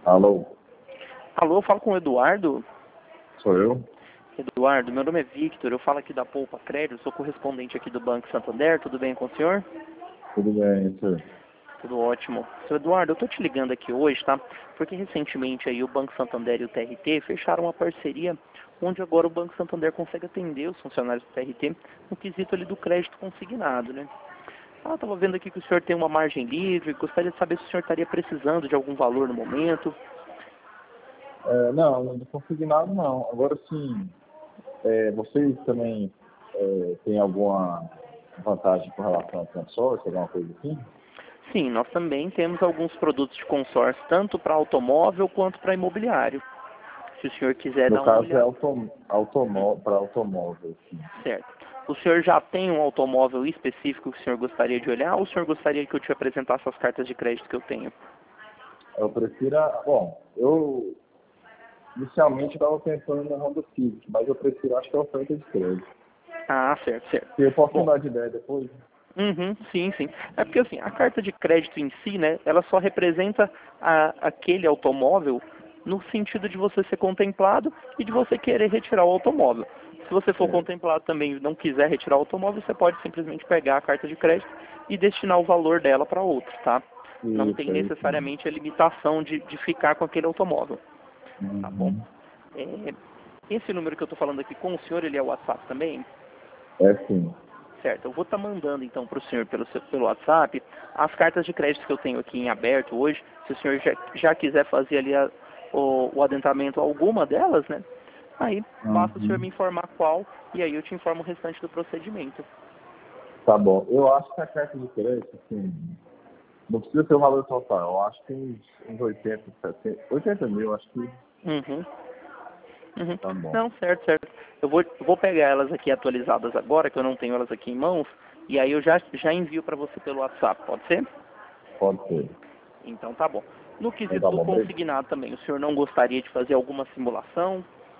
Alô, Alô, eu falo com o Eduardo. sou eu? Eduardo, meu nome é Victor, eu falo aqui da Poupa Crédito, sou correspondente aqui do Banco Santander, tudo bem com o senhor? Tudo bem, senhor? Tudo ótimo. Seu Eduardo, eu tô te ligando aqui hoje, tá? Porque recentemente aí o Banco Santander e o TRT fecharam uma parceria onde agora o Banco Santander consegue atender os funcionários do TRT no quesito ali do crédito consignado, né? Ah, tava vendo aqui que o senhor tem uma margem livre, gostaria de saber se o senhor estaria precisando de algum valor no momento. Não, não consegui nada não. Agora sim, vocês também têm alguma vantagem com relação ao consórcio, alguma coisa assim? Sim, nós também temos alguns produtos de consórcio, tanto para automóvel quanto para imobiliário. Se o senhor quiser No dar uma caso é olhada. para automóvel, sim. Certo. O senhor já tem um automóvel específico que o senhor gostaria de olhar ou o senhor gostaria que eu te apresentasse as cartas de crédito que eu tenho? Eu prefiro, eu inicialmente estava pensando na Honda Civic, mas eu prefiro, acho que a oferta de crédito. Ah, certo, certo. Se eu posso Bom, mudar de ideia depois? sim, sim. É porque assim, a carta de crédito em si, né, ela só representa aquele automóvel no sentido de você ser contemplado e de você querer retirar o automóvel. Se você for É, contemplado também e não quiser retirar o automóvel, você pode simplesmente pegar a carta de crédito e destinar o valor dela para outro, tá? Não tem isso, é isso mesmo. necessariamente a limitação de ficar com aquele automóvel, tá bom? Uhum. É, esse número que eu estou falando aqui com o senhor, ele é o WhatsApp também? É sim. Certo, eu vou estar mandando então para o senhor pelo WhatsApp as cartas de crédito que eu tenho aqui em aberto hoje. Se o senhor já quiser fazer ali o adentramento a alguma delas, né? Aí basta o senhor Uhum. me informar qual e aí eu te informo o restante do procedimento. Tá bom. Eu acho que a carta de crédito, assim, não precisa ter o valor total. Eu acho que uns 80, 70, 80 mil, acho que Uhum. Uhum. tá bom. Não, certo, certo. Eu vou pegar elas aqui atualizadas agora, que eu não tenho elas aqui em mãos, e aí eu já envio para você pelo WhatsApp, pode ser? Pode ser. Então tá bom. No Então quesito tá do bom. consignado também, o senhor não gostaria de fazer alguma simulação?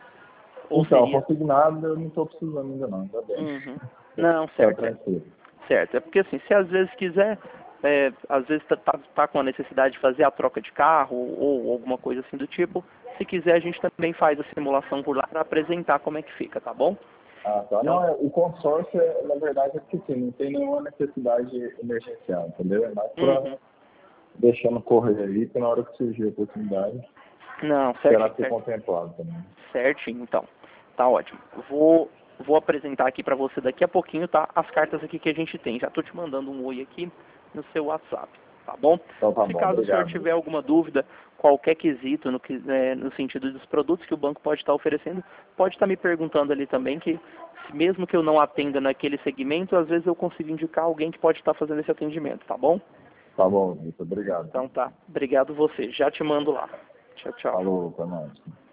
Ou Então, seria? consignado eu não estou precisando ainda não, tá bem. Uhum. Não, Tá certo, certo. tranquilo. Certo. É porque assim, se às vezes quiser, às vezes tá com a necessidade de fazer a troca de carro ou alguma coisa assim do tipo, se quiser a gente também faz a simulação por lá para apresentar como é que fica, tá bom? Ah, tá. Então, Não, o consórcio, na verdade, é que assim, não tem nenhuma necessidade emergencial, entendeu? É mais para uhum. deixando correr aí, que na hora que surgir a oportunidade, Não, será certinho, ser certo. contemplado também. Certinho, então. Tá ótimo. Vou apresentar aqui para você daqui a pouquinho, tá? As cartas aqui que a gente tem. Já tô te mandando um oi aqui no seu WhatsApp, tá bom? Então tá Se bom, caso o senhor obrigado. tiver alguma dúvida, qualquer quesito no sentido dos produtos que o banco pode estar oferecendo, pode estar me perguntando ali também, que mesmo que eu não atenda naquele segmento, às vezes eu consigo indicar alguém que pode estar fazendo esse atendimento, tá bom? Tá bom, Vitor, obrigado. Então tá. Obrigado você. Já te mando lá. Tchau, tchau. Falou, até mais.